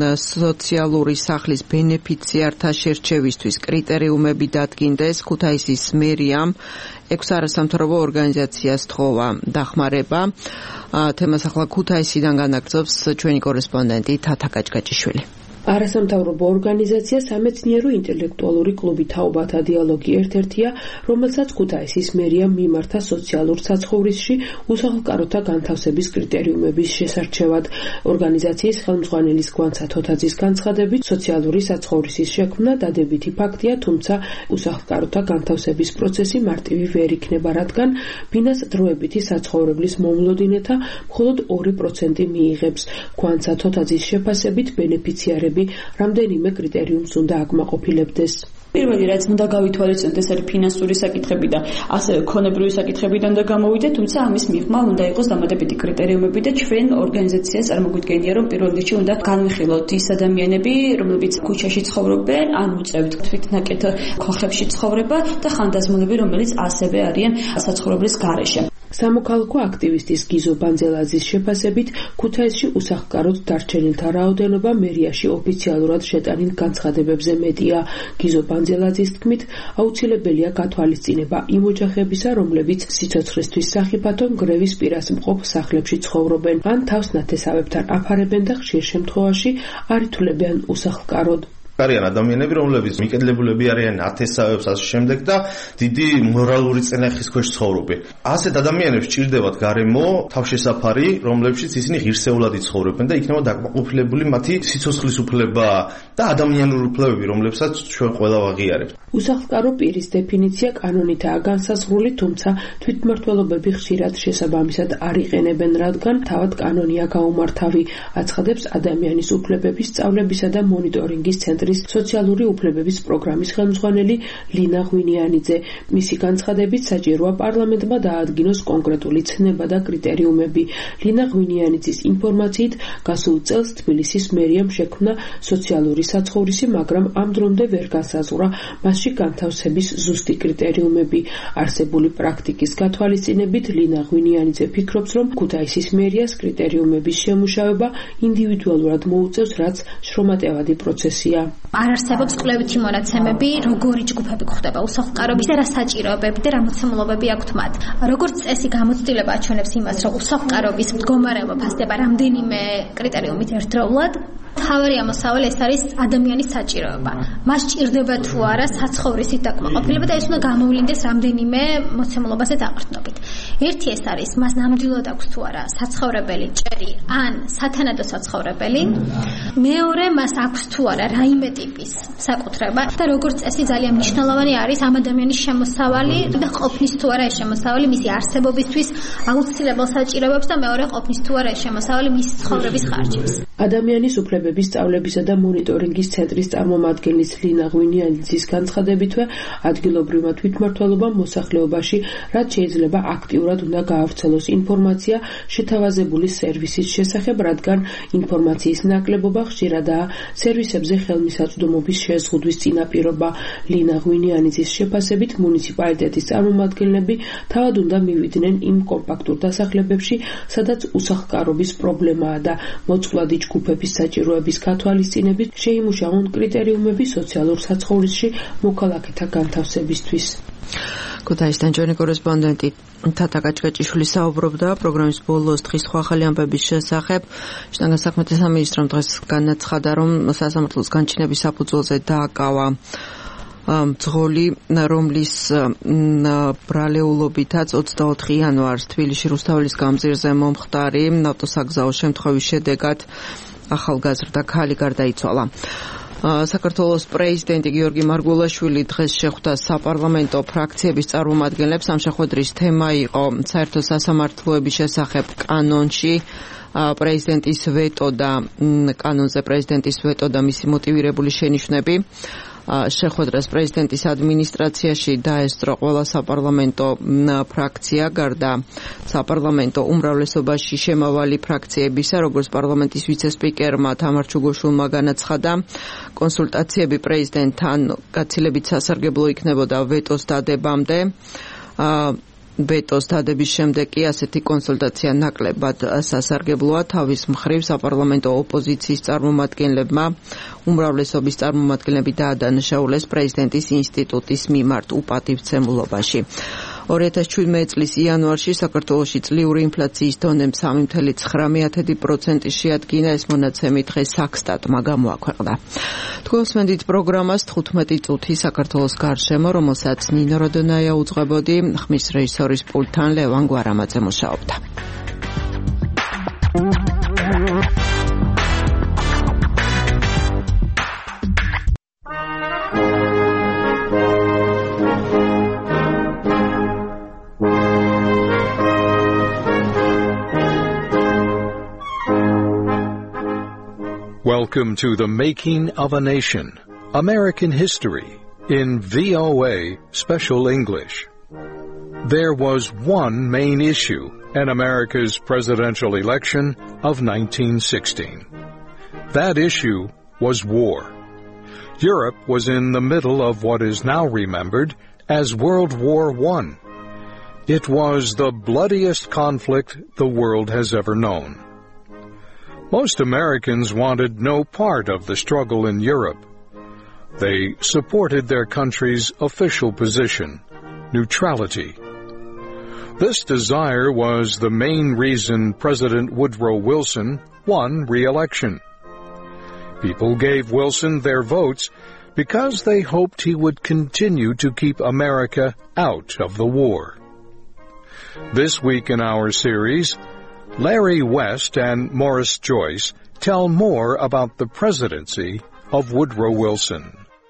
სოციალური სახლის ბენეფიციართა შერჩევისთვის კრიტერიუმები დადგინდეს, ქუთაისის მერიამ ექვს არასამთავრობო ორგანიზაციას თხოვა დახმარება. თემას ახლა ქუთაისიდან განაგრძობს ჩვენი კორესპონდენტი თათა კაჭკაჭიშვილი. არასამთავრობო ორგანიზაცია სამეცნიერო ინტელექტუალური კლუბი თაობათა დიალოგი ერთ-ერთია, რომელსაც ქუთაისის მერიამ მიმართა სოციალურ საცხოვრისში უსახლკაროთა განთავსების კრიტერიუმების შესარჩევად. ორგანიზაციის ხელმძღვანელის გვანცა თოთაძის განცხადებით, სოციალური საცხოვრისის შექმნა დადებითი ფაქტია, თუმცა უსახლკაროთა განთავსების პროცესი მარტივი ვერ იქნება, რადგან ბინას დროებითი საცხოვრებლის მომლოდინეთა მხოლოდ ორი პროცენტი მიიღებს. გვანცა თოთაძის შეფასებით ბენეფიციარები რამდენიმე კრიტერიუმს უნდა აკმაყოფილებდეს. პირველი რაც უნდა გავითვალისწინოთ, ეს არის ფინანსური საკითხები და ასევე ქონებრივი საკითხებიდან უნდა გამოვიდეთ, თუმცა ამის მიღმა უნდა იყოს დამატებითი კრიტერიუმები და ჩვენ ორგანიზაციას წარმოგვიდგენია, რომ პირველ რიგში უნდა განვიხილოთ ის ადამიანები, რომლებიც ქუჩაში ცხოვრობენ, ან უწევთ თვითნაკეთ ქოხებში ცხოვრება და ხანდაზმულები, რომელიც ასევე არიან საცხოვრებლის გარეშე. სამოქალაქო აქტივისტის გიზო ბანძელაძის შეფასებით, ქუთაისში უსახლკაროდ დარჩენილთა რაოდენობა მერიაში ოფიციალურად შეტანილ განცხადებებზე მეტია. გიზო ბანძელაძის თქმით, აუცილებელია გათვალისწინება იმ ოჯახებისა, რომლებიც სიცოცხლისთვის სახიფათო მგრევის პირას მყოფ სახლებში ცხოვრობენ, ან თავს ნათესავებთან აფარებენ და ხშირ შემთხვევაში არ ითვლებიან უსახლკაროდ. არიან ადამიანები, რომლებიც მიკედლებულები არიან ათესავებს ასე შემდეგ და დიდი მორალური წინახის ქვეშ ცხოვრობენ. ასეთ ადამიანებს ჭირდებათ გარემო, თავშესაფარი, რომლებშიც ისინი ღირსეულად იცხოვრებენ და იქნება დაკმაყოფილებული მათი სიცოცხლის უფლება და ადამიანური უფლებები, რომლებსაც ჩვენ ყველა ვაღიარებთ. უსახლკარო პირის დეფინიცია კანონითაა განსაზღვრული, თუმცა თვითმმართველობები ხშირად შესაბამისად არ იყენებენ, რადგან თავად კანონია გაუმართავი, აცხადებს ადამიანის უფლებების სწავლებისა და მონიტორინგის ცენტრის ცენტრის სოციალური უფლებების პროგრამის ხელმძღვანელი ლინა ღვინიანიძე. მისი განცხადებით საჭიროა პარლამენტმა დაადგინოს კონკრეტული ცნება და კრიტერიუმები. ლინა ღვინიანიძის ინფორმაციით გასულ წელს თბილისის მერიამ შექმნა სოციალური საცხოვრისი, მაგრამ ამ დრომდე ვერ განსაზღვრა მასში განთავსების ზუსტი კრიტერიუმები. არსებული პრაქტიკის გათვალისწინებით ლინა ღვინიანიძე ფიქრობს, რომ ქუთაისის მერიას კრიტერიუმების შემუშავება ინდივიდუალურად მოუწევს, რაც შრომატევადი პროცესია. არ არსებობს კვლევითი მონაცემები, როგორი ჯგუფები გვხვდება უსახლკარობის და რა საჭიროებები და რა მოცემულობები აქვთ მათ. როგორც წესი გამოცდილება აჩვენებს იმას, რომ უსახლკარობის მდგომარეობა ფასდება რამდენიმე კრიტერიუმით ერთდროულად. თავარი ამოსავალი ეს არის ადამიანის საჭიროება. მას ჭირდება თუ არა საცხოვრისით დაკმაყოფილება და ეს უნდა გამოვლინდეს რამდენიმე მოცემულობაზე დაყრდნობით. ერთი ეს არის, მას ნამდვილად აქვს თუ არა საცხოვრებელი ჭერი ან სათანადო საცხოვრებელი. მეორე, მას აქვს თუ არა რაიმე ტიპის საკუთრება და როგორც წესი ძალიან მნიშვნელოვანი არის ამ ადამიანის შემოსავალი და ყოფნის თუ არა ეს შემოსავალი მისი არსებობისთვის აუცილებელ საჭიროებებს და მეორე ყოფნის თუ არა ეს შემოსავალი მისი ცხოვრების ხარჯებს. ადამიანის უფლებების სწავლებისა და მონიტორინგის ცენტრის წარმომადგენლის ლინა ღვინიანიძის განცხადებითვე ადგილობრივმა თვითმმართველობამ მოსახლეობაში რაც შეიძლება აქტიურად უნდა გაავრცელოს ინფორმაცია შეთავაზებული სერვისის შესახებ, რადგან ინფორმაციის ნაკლებობა ხშირადაა სერვისებზე ხელმისაწვდომობის შეზღუდვის წინაპირობა. ლინა ღვინიანიძის შეფასებით მუნიციპალიტეტის წარმომადგენლები თავად უნდა მივიდნენ იმ კომპაქტურ დასახლებებში, სადაც უსახლკარობის პრობლემაა და მოწყვლადი ჯგუფების საჭიროების გათვალისწინებით შეიმუშავონ კრიტერიუმები სოციალურ საცხოვრისში მოქალაქეთა განთავსებისთვის. ქუთაისიდან ჩვენი კორესპონდენტი თათა კაჭკაჭიშვილი საუბრობდა პროგრამის ბოლოს დღის სხვა ახალი ამბების შესახებ. შტანგან საქმეთა სამინისტრომ დღეს განაცხადა, რომ სასამართლოს განჩინების საფუძველზე დააკავა მძღოლი, რომლის ბრალეულობითაც ოცდაოთხი იანვარს თბილისში რუსთაველის გამზირზე მომხდარი ავტოსაგზაო შემთხვევის შედეგად ახალგაზრდა ქალი გარდაიცვალა. საქართველოს პრეზიდენტი გიორგი მარგველაშვილი დღეს შეხვდა საპარლამენტო ფრაქციების წარმომადგენლებს. ამ შეხვედრის თემა იყო საერთო სასამართლოების შესახებ კანონში პრეზიდენტის ვეტო და კანონზე პრეზიდენტის ვეტო და მისი მოტივირებული შენიშვნები. შეხვედრას პრეზიდენტის ადმინისტრაციაში დაესწრო ყველა საპარლამენტო ფრაქცია, გარდა საპარლამენტო უმრავლესობაში შემავალი ფრაქციებისა, როგორც პარლამენტის ვიცე-სპიკერმა თამარ ჩუგოშვილმა განაცხადა, კონსულტაციები პრეზიდენტთან გაცილებით სასარგებლო იქნებოდა ვეტოს დადებამდე. ვეტოს დადების შემდეგ კი ასეთი კონსულტაცია ნაკლებად სასარგებლოა. თავის მხრივ საპარლამენტო ოპოზიციის წარმომადგენლებმა უმრავლესობის წარმომადგენლები დაადანაშაულეს პრეზიდენტის ინსტიტუტის მიმართ უპატივცემულობაში. ორი ათას შვიდმეტი წლის იანვარში საქართველოში წლიური ინფლაციის დონემ სამი ფاصლე ცხრამეტი პროცენტი შეადგინა. ეს მონაცემი დღეს საქსტატმა გამოაქვეყნა. თქვენს მენდით პროგრამას თხუთმეტი წუთი საქართველოს გარშემო, რომელსაც ნინო როდონაია უძღვებოდი, ხმის რეჟისორის პულტთან ლევან გვარამაძე მუშაობდა. Welcome to The Making of a Nation, American History, in V O A Special English. There was one main issue in America's presidential election of nineteen sixteen. That issue was war. Europe was in the middle of what is now remembered as World War One. It was the bloodiest conflict the world has ever known. Most Americans wanted no part of the struggle in Europe. They supported their country's official position, neutrality. This desire was the main reason President Woodrow Wilson won re-election. People gave Wilson their votes because they hoped he would continue to keep America out of the war. This week in our series, Larry West and Morris Joyce tell more about the presidency of Woodrow Wilson.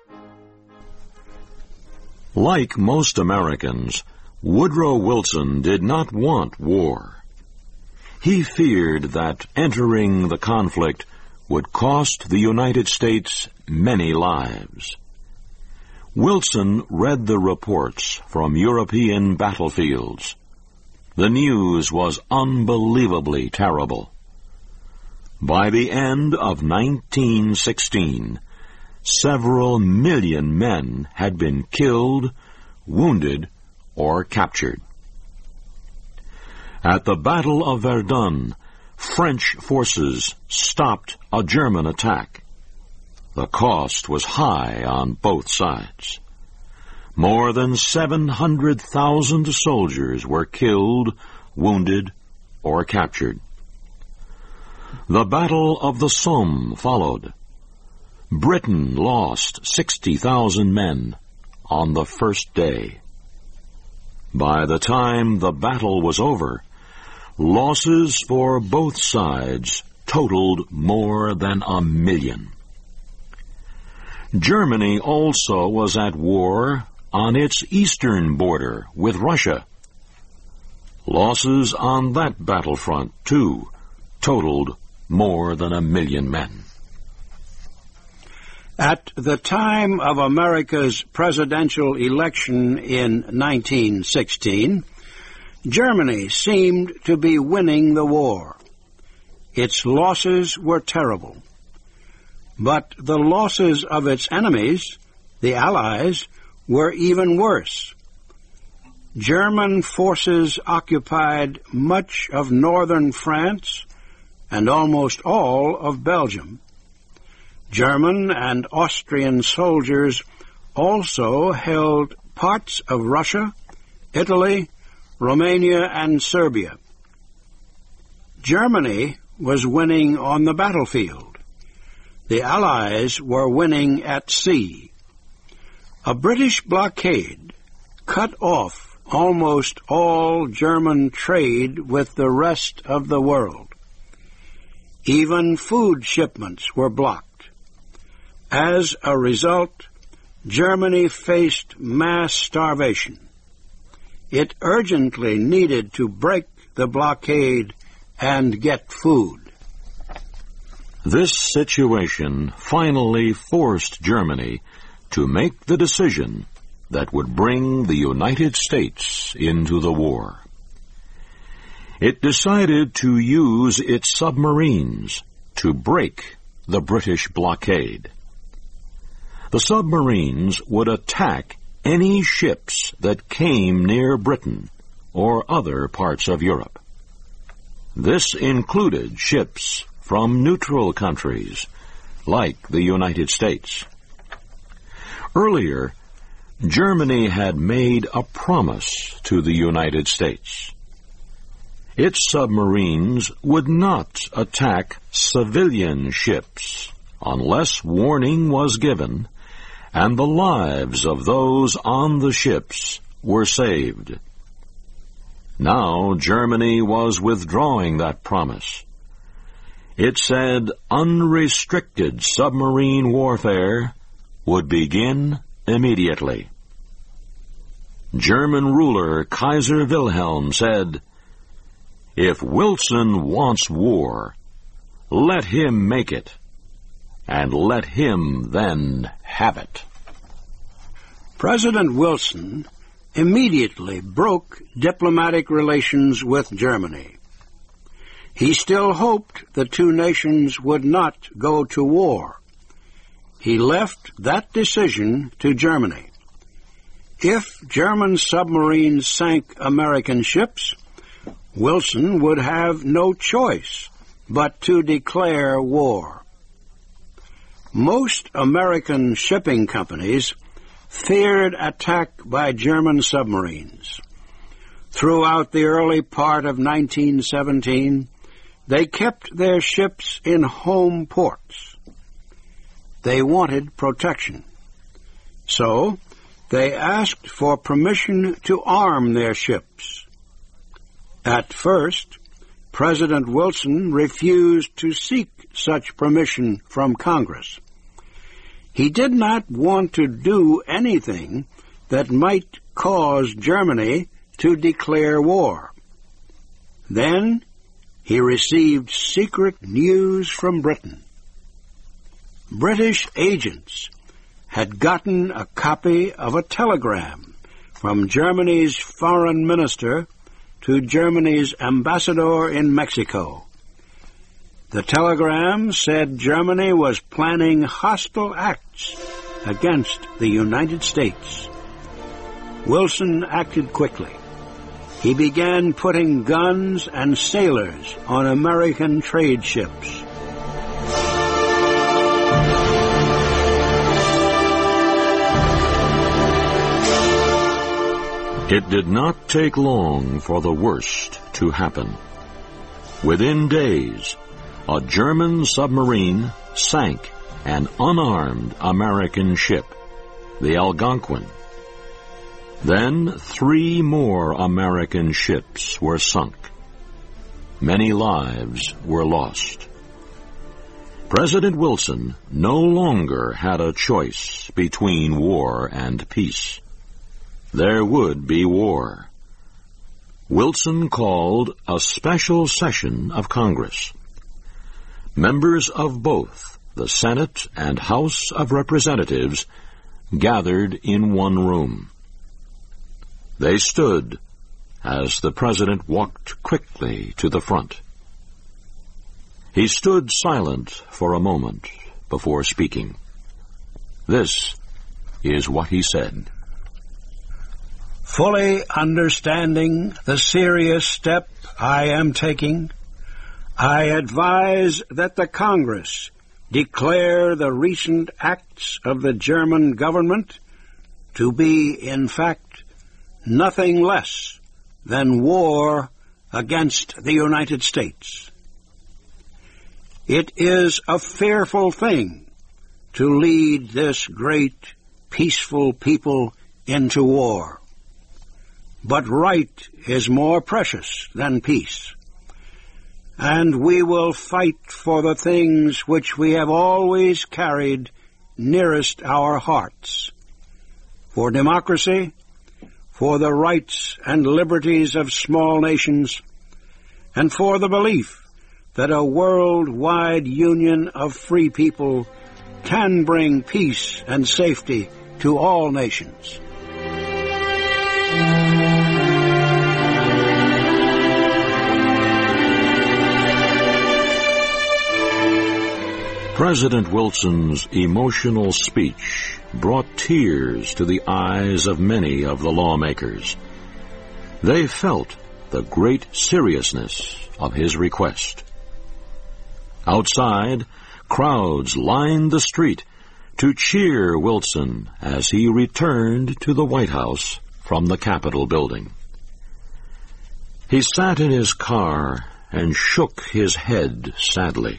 Like most Americans, Woodrow Wilson did not want war. He feared that entering the conflict would cost the United States many lives. Wilson read the reports from European battlefields. The news was unbelievably terrible. By the end of nineteen sixteen, several million men had been killed, wounded, or captured. At the Battle of Verdun, French forces stopped a German attack. The cost was high on both sides. More than seven hundred thousand soldiers were killed, wounded, or captured. The Battle of the Somme followed. Britain lost sixty thousand men on the first day. By the time the battle was over, losses for both sides totaled more than a million. Germany also was at war on its eastern border with Russia. Losses on that battlefront, too, totaled more than a million men. At the time of America's presidential election in nineteen sixteen, Germany seemed to be winning the war. Its losses were terrible. But the losses of its enemies, the Allies, were even worse. German forces occupied much of northern France and almost all of Belgium. German and Austrian soldiers also held parts of Russia, Italy, Romania, and Serbia. Germany was winning on the battlefield. The Allies were winning at sea. A British blockade cut off almost all German trade with the rest of the world. Even food shipments were blocked. As a result, Germany faced mass starvation. It urgently needed to break the blockade and get food. This situation finally forced Germany to make the decision that would bring the United States into the war. It decided to use its submarines to break the British blockade. The submarines would attack any ships that came near Britain or other parts of Europe. This included ships from neutral countries, like the United States. Earlier, Germany had made a promise to the United States. Its submarines would not attack civilian ships unless warning was given and the lives of those on the ships were saved. Now Germany was withdrawing that promise. It said unrestricted submarine warfare would begin immediately. German ruler Kaiser Wilhelm said, "If Wilson wants war, let him make it, and let him then have it." President Wilson immediately broke diplomatic relations with Germany. He still hoped the two nations would not go to war. He left that decision to Germany. If German submarines sank American ships, Wilson would have no choice but to declare war. Most American shipping companies feared attack by German submarines. Throughout the early part of nineteen seventeen, they kept their ships in home ports. They wanted protection. So, they asked for permission to arm their ships. At first, President Wilson refused to seek such permission from Congress. He did not want to do anything that might cause Germany to declare war. Then he received secret news from Britain. British agents had gotten a copy of a telegram from Germany's foreign minister to Germany's ambassador in Mexico. The telegram said Germany was planning hostile acts against the United States. Wilson acted quickly. He began putting guns and sailors on American trade ships. It did not take long for the worst to happen. Within days, a German submarine sank an unarmed American ship, the Algonquin. Then three more American ships were sunk. Many lives were lost. President Wilson no longer had a choice between war and peace. There would be war. Wilson called a special session of Congress. Members of both the Senate and House of Representatives gathered in one room. They stood as the president walked quickly to the front. He stood silent for a moment before speaking. This is what he said. Fully understanding the serious step I am taking, I advise that the Congress declare the recent acts of the German government to be, in fact, nothing less than war against the United States. It is a fearful thing to lead this great, peaceful people into war. But right is more precious than peace. And we will fight for the things which we have always carried nearest our hearts. For democracy, for the rights and liberties of small nations, and for the belief that a worldwide union of free people can bring peace and safety to all nations. President Wilson's emotional speech brought tears to the eyes of many of the lawmakers. They felt the great seriousness of his request. Outside, crowds lined the street to cheer Wilson as he returned to the White House from the Capitol building. He sat in his car and shook his head sadly.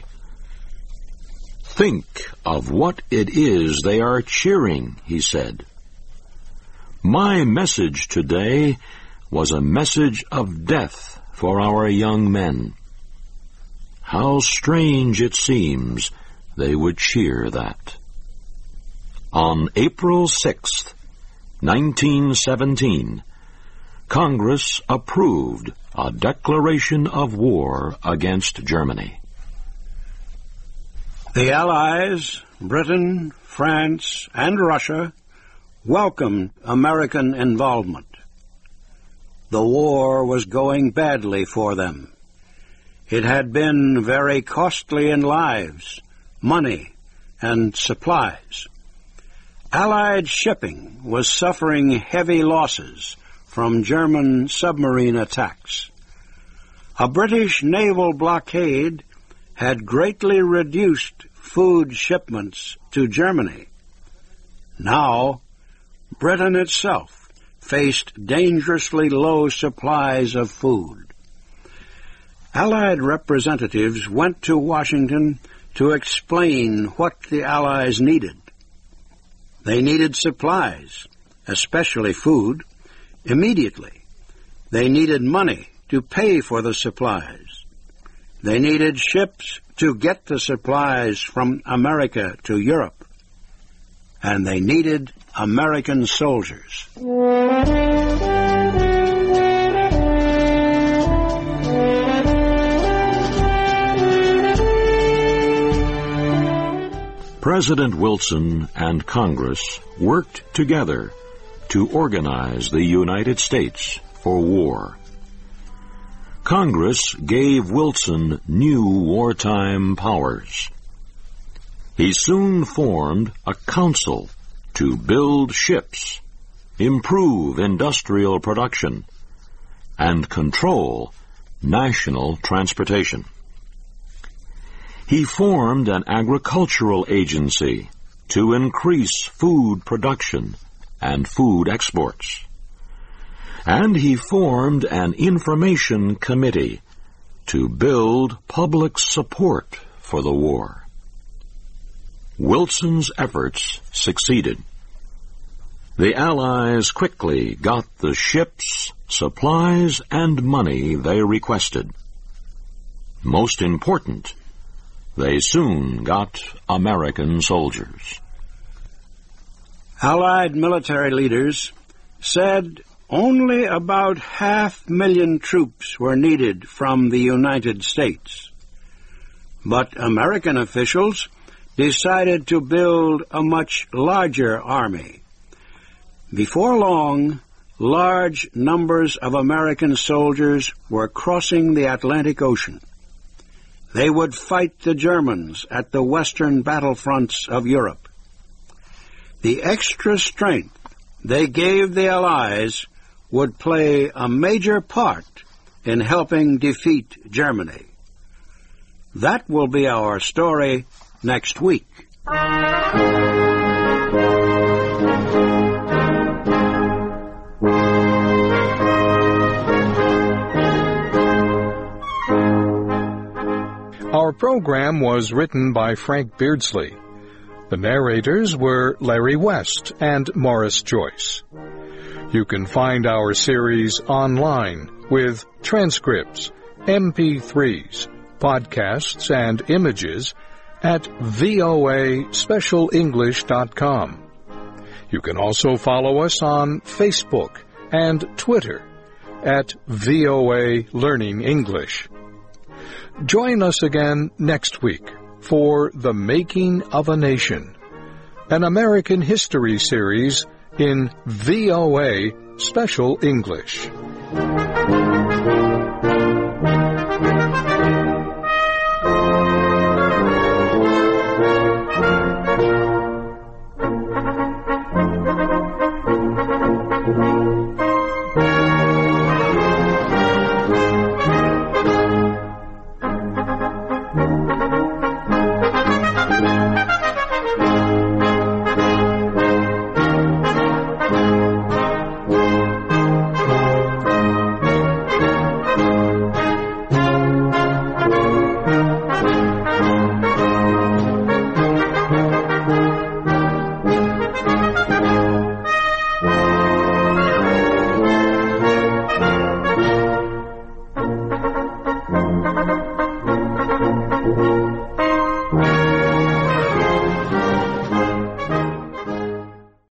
Think of what it is they are cheering, he said. My message today was a message of death for our young men. How strange it seems they would cheer that. On April sixth, nineteen seventeen, Congress approved a declaration of war against Germany. The Allies, Britain, France, and Russia welcomed American involvement. The war was going badly for them. It had been very costly in lives, money, and supplies. Allied shipping was suffering heavy losses from German submarine attacks. A British naval blockade had greatly reduced food shipments to Germany. Now, Britain itself faced dangerously low supplies of food. Allied representatives went to Washington to explain what the Allies needed. They needed supplies, especially food, immediately. They needed money to pay for the supplies. They needed ships to get the supplies from America to Europe. And they needed American soldiers. President Wilson and Congress worked together to organize the United States for war. Congress gave Wilson new wartime powers. He soon formed a council to build ships, improve industrial production, and control national transportation. He formed an agricultural agency to increase food production and food exports. And he formed an information committee to build public support for the war. Wilson's efforts succeeded. The Allies quickly got the ships, supplies, and money they requested. Most important, they soon got American soldiers. Allied military leaders said only about half million troops were needed from the United States. But American officials decided to build a much larger army. Before long, large numbers of American soldiers were crossing the Atlantic Ocean. They would fight the Germans at the western battlefronts of Europe. The extra strength they gave the Allies would play a major part in helping defeat Germany. That will be our story next week. Our program was written by Frank Beardsley. The narrators were Larry West and Morris Joyce. You can find our series online with transcripts, M P threes, podcasts, and images at V O A special english dot com. You can also follow us on Facebook and Twitter at V O A Learning English. Join us again next week for The Making of a Nation, an American history series in V O A Special English.